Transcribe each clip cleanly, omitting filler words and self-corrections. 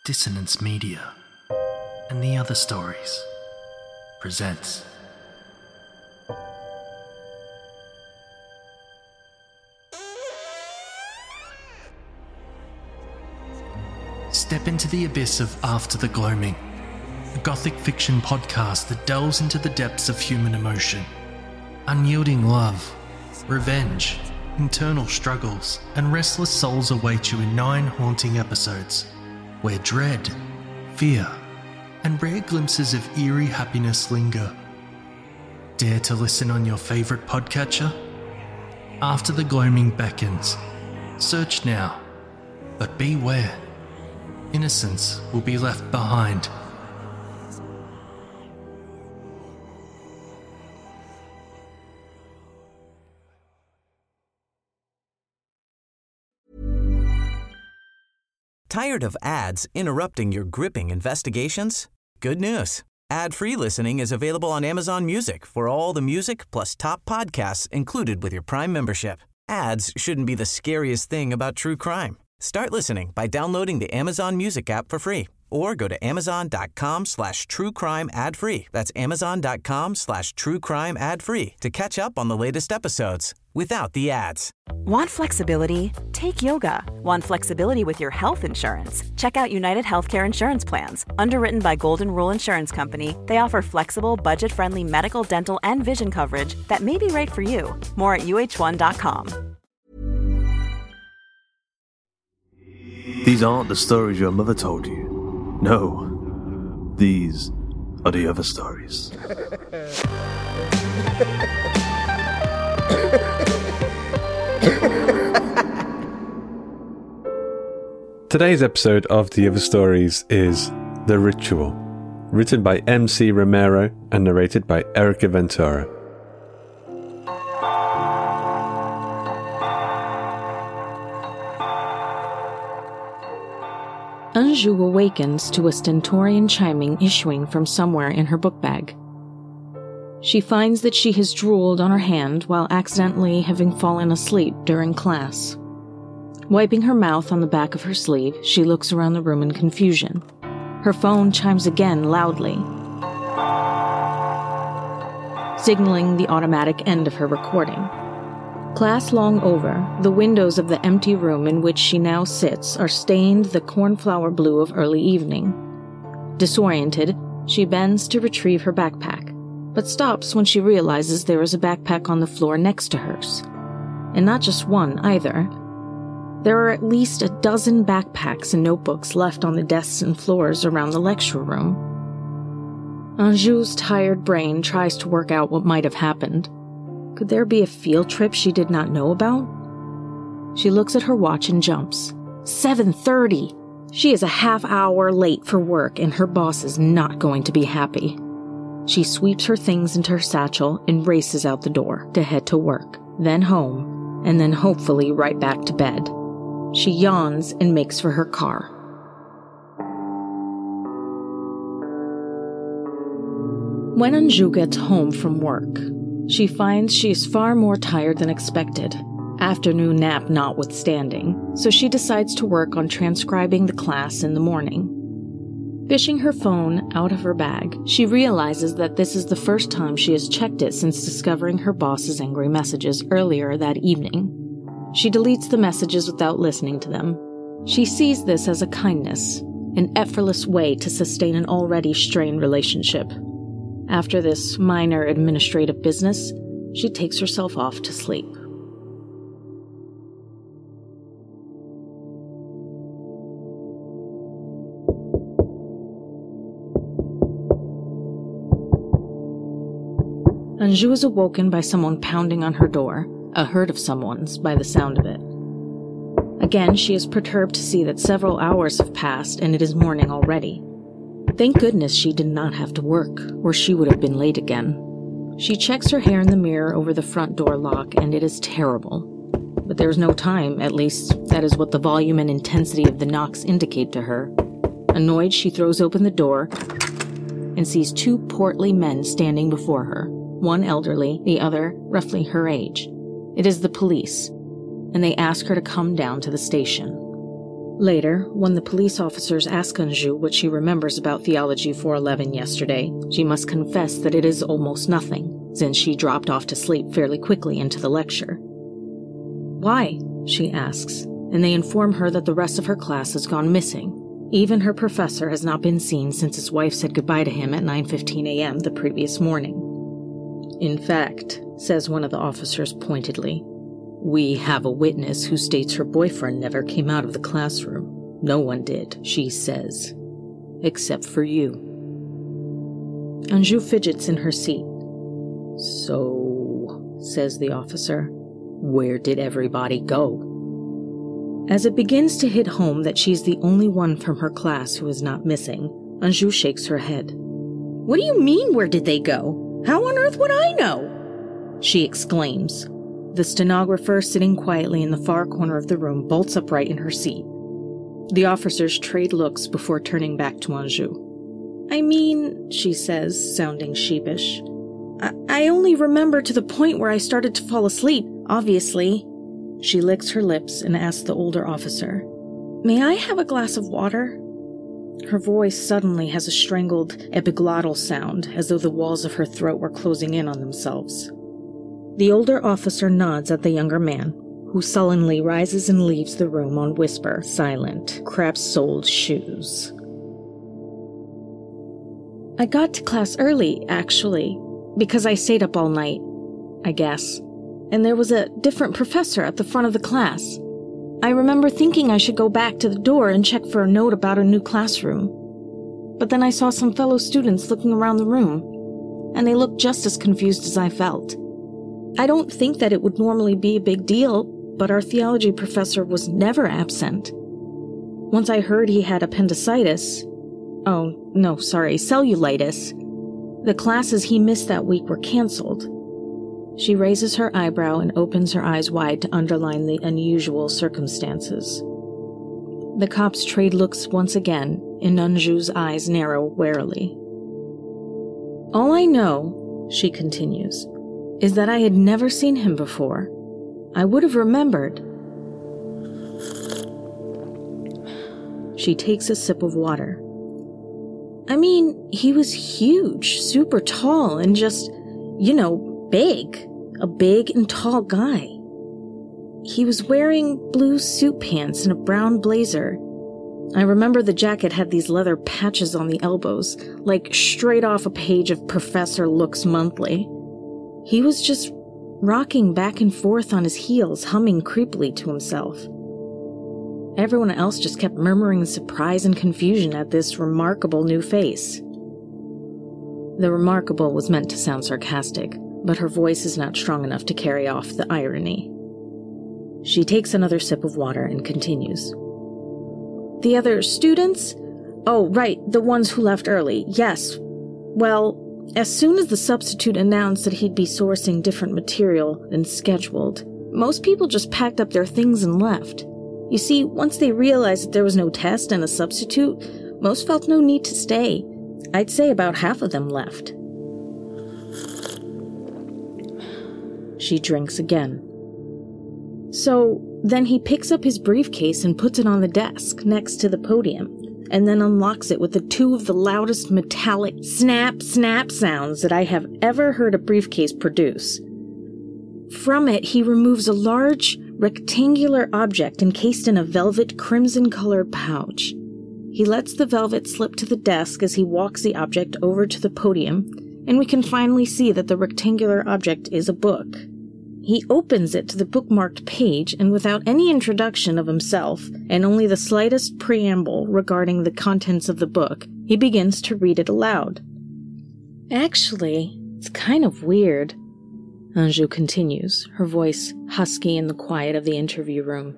Dissonance Media and the Other Stories presents Step into the abyss of After the Gloaming, a gothic fiction podcast that delves into the depths of human emotion. Unyielding love, revenge, internal struggles, and restless souls await you in 9 haunting episodes, where dread, fear, and rare glimpses of eerie happiness linger. Dare to listen on your favourite podcatcher? After the Gloaming beckons. Search now, but beware. Innocence will be left behind. Tired of ads interrupting your gripping investigations? Good news. Ad-free listening is available on Amazon Music for all the music plus top podcasts included with your Prime membership. Ads shouldn't be the scariest thing about true crime. Start listening by downloading the Amazon Music app for free or go to amazon.com/truecrime ad-free. That's amazon.com/truecrime ad-free to catch up on the latest episodes without the ads. Want flexibility? Take yoga. Want flexibility with your health insurance? Check out United Healthcare Insurance Plans. Underwritten by Golden Rule Insurance Company, they offer flexible, budget-friendly medical, dental, and vision coverage that may be right for you. More at uh1.com. These aren't the stories your mother told you. No, these are the other stories. Today's episode of The Other Stories is The Ritual, written by MC Romero and narrated by Erica Ventura. Anjou awakens to a stentorian chiming issuing from somewhere in her book bag. She finds that she has drooled on her hand while accidentally having fallen asleep during class. Wiping her mouth on the back of her sleeve, she looks around the room in confusion. Her phone chimes again loudly, signaling the automatic end of her recording. Class long over, the windows of the empty room in which she now sits are stained the cornflower blue of early evening. Disoriented, she bends to retrieve her backpack, but stops when she realizes there is a backpack on the floor next to hers. And not just one, either. There are at least a dozen backpacks and notebooks left on the desks and floors around the lecture room. Anjou's tired brain tries to work out what might have happened. Could there be a field trip she did not know about? She looks at her watch and jumps. 7:30! She is a half hour late for work and her boss is not going to be happy. She sweeps her things into her satchel and races out the door to head to work, then home, and then hopefully right back to bed. She yawns and makes for her car. When Anjou gets home from work, she finds she is far more tired than expected, afternoon nap notwithstanding, so she decides to work on transcribing the class in the morning. Fishing her phone out of her bag, she realizes that this is the first time she has checked it since discovering her boss's angry messages earlier that evening. She deletes the messages without listening to them. She sees this as a kindness, an effortless way to sustain an already strained relationship. After this minor administrative business, she takes herself off to sleep. Anjou is awoken by someone pounding on her door, a herd of someone's by the sound of it. Again, she is perturbed to see that several hours have passed and it is morning already. Thank goodness she did not have to work, or she would have been late again. She checks her hair in the mirror over the front door lock, and it is terrible. But there is no time, at least that is what the volume and intensity of the knocks indicate to her. Annoyed, she throws open the door and sees 2 portly men standing before her, one elderly, the other roughly her age. It is the police, and they ask her to come down to the station. Later, when the police officers ask Anjou what she remembers about Theology 411 yesterday, she must confess that it is almost nothing, since she dropped off to sleep fairly quickly into the lecture. Why? She asks, and they inform her that the rest of her class has gone missing. Even her professor has not been seen since his wife said goodbye to him at 9:15 a.m. the previous morning. In fact, says one of the officers pointedly, we have a witness who states her boyfriend never came out of the classroom. No one did, she says. Except for you. Anjou fidgets in her seat. So, says the officer, where did everybody go? As it begins to hit home that she's the only one from her class who is not missing, Anjou shakes her head. What do you mean, where did they go? How on earth would I know? She exclaims. The stenographer, sitting quietly in the far corner of the room, bolts upright in her seat. The officers trade looks before turning back to Anjou. I mean, she says, sounding sheepish, I only remember to the point where I started to fall asleep, obviously. She licks her lips and asks the older officer, May I have a glass of water? Her voice suddenly has a strangled epiglottal sound, as though the walls of her throat were closing in on themselves. The older officer nods at the younger man, who sullenly rises and leaves the room on whisper, silent, crab-soled shoes. I got to class early, actually, because I stayed up all night, I guess. And there was a different professor at the front of the class. I remember thinking I should go back to the door and check for a note about a new classroom. But then I saw some fellow students looking around the room, and they looked just as confused as I felt. I don't think that it would normally be a big deal, but our theology professor was never absent. Once I heard he had appendicitis, cellulitis, the classes he missed that week were canceled. She raises her eyebrow and opens her eyes wide to underline the unusual circumstances. The cops trade looks once again, and Anjou's eyes narrow warily. All I know, she continues, is that I had never seen him before. I would have remembered. She takes a sip of water. I mean, he was huge, super tall, and just, big. A big and tall guy. He was wearing blue suit pants and a brown blazer. I remember the jacket had these leather patches on the elbows, like straight off a page of Professor Looks Monthly. He was just rocking back and forth on his heels, humming creepily to himself. Everyone else just kept murmuring surprise and confusion at this remarkable new face. The remarkable was meant to sound sarcastic, but her voice is not strong enough to carry off the irony. She takes another sip of water and continues. The other students? Oh, right, the ones who left early, yes. Well, as soon as the substitute announced that he'd be sourcing different material than scheduled, most people just packed up their things and left. You see, once they realized that there was no test and a substitute, most felt no need to stay. I'd say about half of them left. She drinks again. So, then he picks up his briefcase and puts it on the desk next to the podium, and then unlocks it with two of the loudest metallic snap, snap sounds that I have ever heard a briefcase produce. From it, he removes a large, rectangular object encased in a velvet crimson-colored pouch. He lets the velvet slip to the desk as he walks the object over to the podium, and we can finally see that the rectangular object is a book. He opens it to the bookmarked page, and without any introduction of himself, and only the slightest preamble regarding the contents of the book, he begins to read it aloud. Actually, it's kind of weird, Anjou continues, her voice husky in the quiet of the interview room.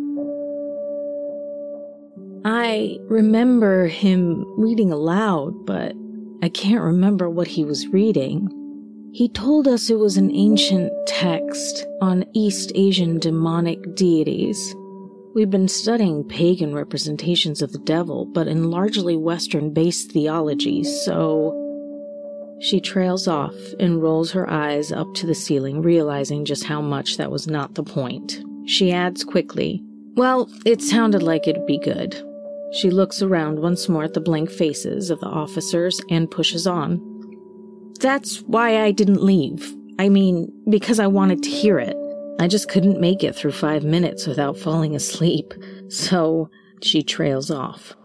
I remember him reading aloud, but I can't remember what he was reading. He told us it was an ancient text on East Asian demonic deities. We've been studying pagan representations of the devil, but in largely Western-based theology, so... She trails off and rolls her eyes up to the ceiling, realizing just how much that was not the point. She adds quickly, Well, it sounded like it'd be good. She looks around once more at the blank faces of the officers and pushes on. That's why I didn't leave. I mean, because I wanted to hear it. I just couldn't make it through 5 minutes without falling asleep. So, she trails off.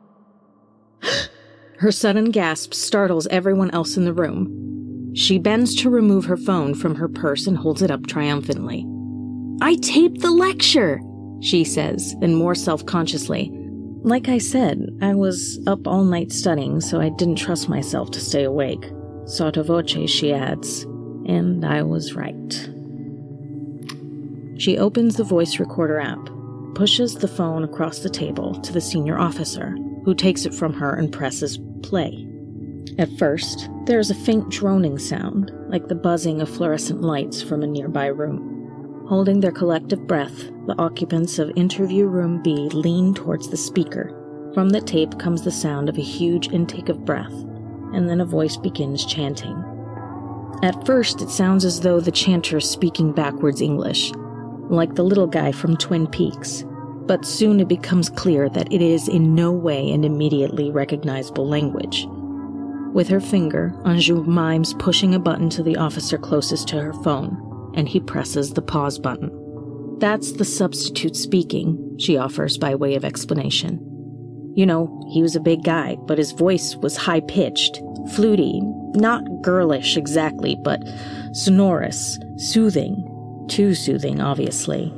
Her sudden gasp startles everyone else in the room. She bends to remove her phone from her purse and holds it up triumphantly. I taped the lecture, she says, then more self-consciously. Like I said, I was up all night studying, so I didn't trust myself to stay awake. Sotto voce, she adds, and I was right. She opens the voice recorder app, pushes the phone across the table to the senior officer, who takes it from her and presses play. At first, there is a faint droning sound, like the buzzing of fluorescent lights from a nearby room. Holding their collective breath, the occupants of interview room B lean towards the speaker. From the tape comes the sound of a huge intake of breath, and then a voice begins chanting. At first, it sounds as though the chanter is speaking backwards English, like the little guy from Twin Peaks, but soon it becomes clear that it is in no way an immediately recognizable language. With her finger, Anjou mimes pushing a button to the officer closest to her phone, and he presses the pause button. That's the substitute speaking, she offers by way of explanation. You know, he was a big guy, but his voice was high-pitched, fluty, not girlish exactly, but sonorous, soothing. Too soothing, obviously.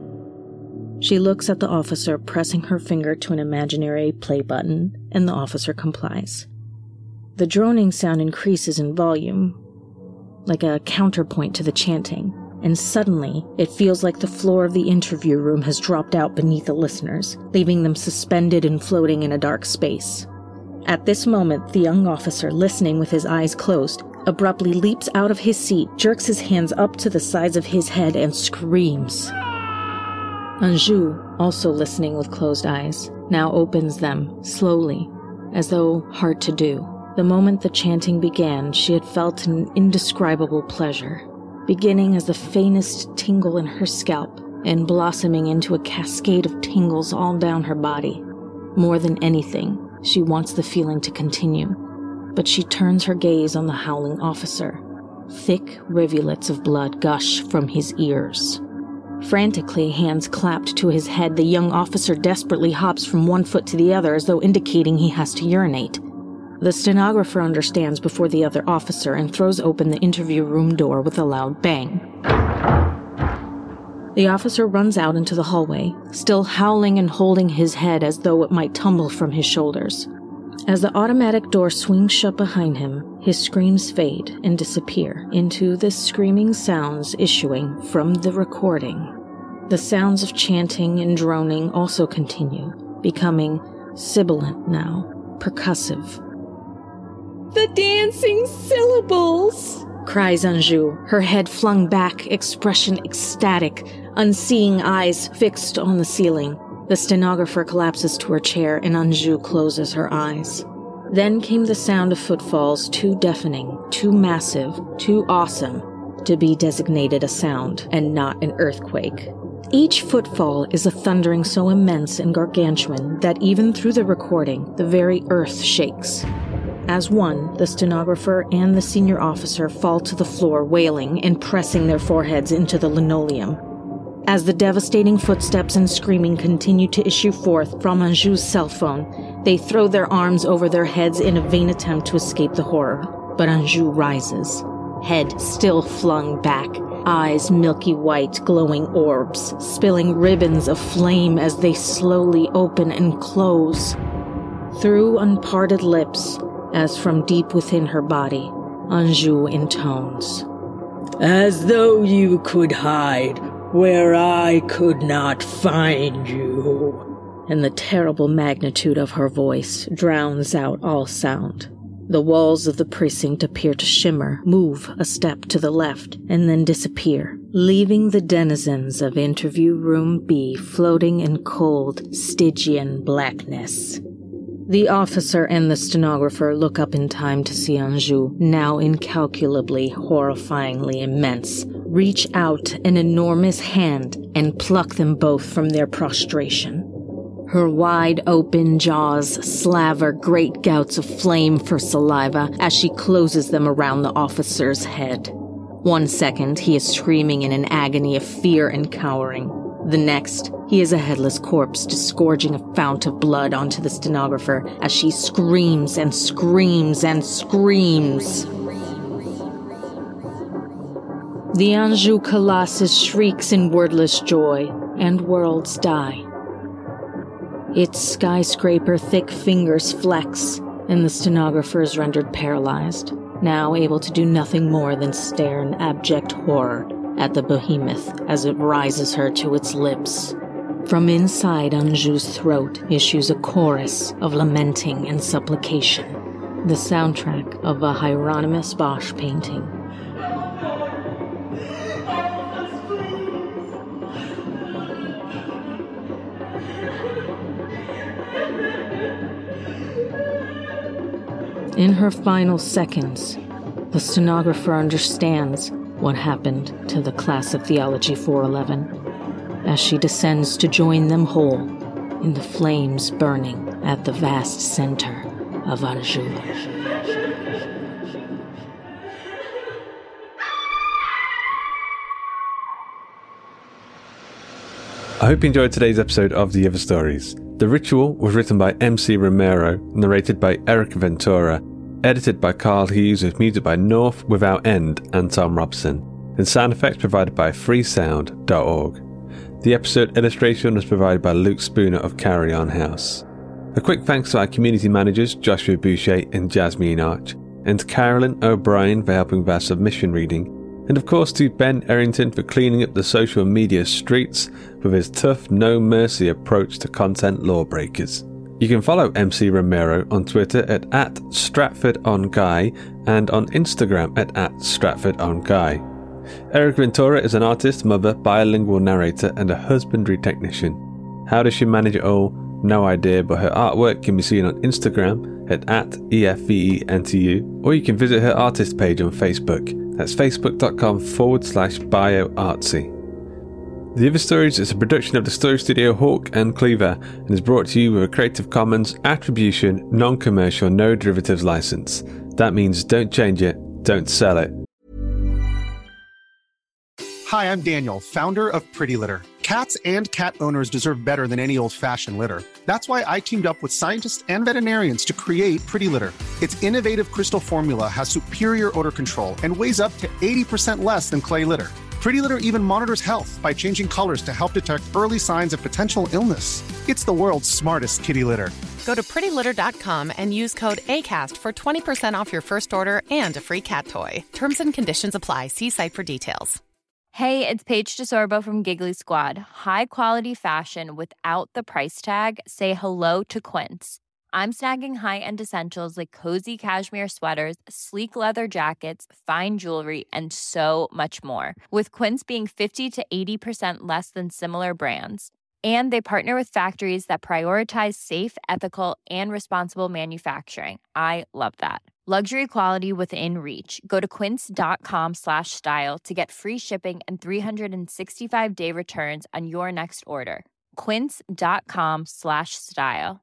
She looks at the officer, pressing her finger to an imaginary play button, and the officer complies. The droning sound increases in volume, like a counterpoint to the chanting, and suddenly it feels like the floor of the interview room has dropped out beneath the listeners, leaving them suspended and floating in a dark space. At this moment, the young officer, listening with his eyes closed, abruptly leaps out of his seat, jerks his hands up to the sides of his head, and screams. Anjou, also listening with closed eyes, now opens them, slowly, as though hard to do. The moment the chanting began, she had felt an indescribable pleasure, beginning as the faintest tingle in her scalp and blossoming into a cascade of tingles all down her body. More than anything, she wants the feeling to continue, but she turns her gaze on the howling officer. Thick rivulets of blood gush from his ears. Frantically, hands clapped to his head, the young officer desperately hops from one foot to the other as though indicating he has to urinate. The stenographer understands before the other officer and throws open the interview room door with a loud bang. The officer runs out into the hallway, still howling and holding his head as though it might tumble from his shoulders. As the automatic door swings shut behind him, his screams fade and disappear into the screaming sounds issuing from the recording. The sounds of chanting and droning also continue, becoming sibilant now, percussive. The dancing syllables! Cries Anjou, her head flung back, expression ecstatic, unseeing eyes fixed on the ceiling. The stenographer collapses to her chair and Anjou closes her eyes. Then came the sound of footfalls too deafening, too massive, too awesome to be designated a sound and not an earthquake. Each footfall is a thundering so immense and gargantuan that even through the recording, the very earth shakes. As one, the stenographer and the senior officer fall to the floor wailing and pressing their foreheads into the linoleum. As the devastating footsteps and screaming continue to issue forth from Anjou's cell phone, they throw their arms over their heads in a vain attempt to escape the horror. But Anjou rises, head still flung back, eyes milky white, glowing orbs, spilling ribbons of flame as they slowly open and close. Through unparted lips, as from deep within her body, Anjou intones. As though you could hide where I could not find you. And the terrible magnitude of her voice drowns out all sound. The walls of the precinct appear to shimmer, move a step to the left, and then disappear, leaving the denizens of interview room B floating in cold, Stygian blackness. The officer and the stenographer look up in time to see Anjou, now incalculably, horrifyingly immense, reach out an enormous hand and pluck them both from their prostration. Her wide-open jaws slaver great gouts of flame for saliva as she closes them around the officer's head. 1 second, he is screaming in an agony of fear and cowering. The next, he is a headless corpse disgorging a fount of blood onto the stenographer as she screams and screams and screams. The Anjou Colossus shrieks in wordless joy, and worlds die. Its skyscraper thick fingers flex, and the stenographer is rendered paralyzed, now able to do nothing more than stare in abject horror at the behemoth as it rises her to its lips. From inside Anjou's throat issues a chorus of lamenting and supplication, the soundtrack of a Hieronymus Bosch painting. In her final seconds, the stenographer understands what happened to the class of Theology 411 as she descends to join them whole in the flames burning at the vast center of Anjou. I hope you enjoyed today's episode of The Other Stories. The Ritual was written by MC Romero, narrated by Eric Ventura, edited by Carl Hughes with music by North Without End and Tom Robson, and sound effects provided by freesound.org. The episode illustration was provided by Luke Spooner of Carry On House. A quick thanks to our community managers Joshua Boucher and Jasmine Arch, and to Carolyn O'Brien for helping with our submission reading, and of course to Ben Errington for cleaning up the social media streets with his tough, no-mercy approach to content lawbreakers. You can follow MC Romero on Twitter at @StratfordOnGuy and on Instagram at @StratfordOnGuy. Eric Ventura is an artist, mother, bilingual narrator, and a husbandry technician. How does she manage it all? No idea, but her artwork can be seen on Instagram at @EFVENTU, or you can visit her artist page on Facebook. That's facebook.com/bioartsy. The Other Stories is a production of the Story Studio Hawk and Cleaver and is brought to you with a Creative Commons Attribution, Non-Commercial, No Derivatives license. That means don't change it, don't sell it. Hi, I'm Daniel, founder of Pretty Litter. Cats and cat owners deserve better than any old-fashioned litter. That's why I teamed up with scientists and veterinarians to create Pretty Litter. Its innovative crystal formula has superior odor control and weighs up to 80% less than clay litter. Pretty Litter even monitors health by changing colors to help detect early signs of potential illness. It's the world's smartest kitty litter. Go to prettylitter.com and use code ACAST for 20% off your first order and a free cat toy. Terms and conditions apply. See site for details. Hey, it's Paige DeSorbo from Giggly Squad. High quality fashion without the price tag. Say hello to Quince. I'm snagging high-end essentials like cozy cashmere sweaters, sleek leather jackets, fine jewelry, and so much more. With Quince being 50 to 80% less than similar brands. And they partner with factories that prioritize safe, ethical, and responsible manufacturing. I love that. Luxury quality within reach. Go to quince.com/style to get free shipping and 365-day returns on your next order. Quince.com/style.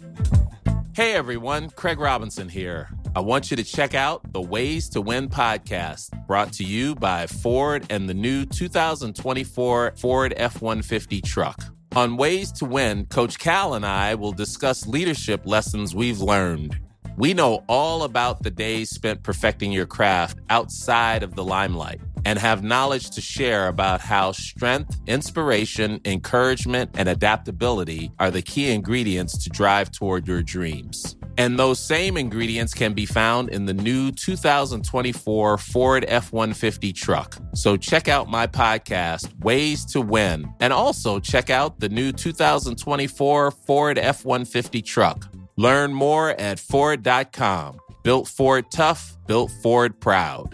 Hey everyone, Craig Robinson here. I want you to check out the Ways to Win podcast, brought to you by Ford and the new 2024 Ford F-150 truck. On Ways to Win, Coach Cal and I will discuss leadership lessons we've learned. We know all about the days spent perfecting your craft outside of the limelight and have knowledge to share about how strength, inspiration, encouragement, and adaptability are the key ingredients to drive toward your dreams. And those same ingredients can be found in the new 2024 Ford F-150 truck. So check out my podcast, Ways to Win, and also check out the new 2024 Ford F-150 truck. Learn more at Ford.com. Built Ford tough, built Ford proud.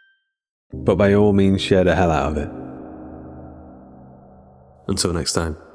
But by all means, share the hell out of it. Until next time.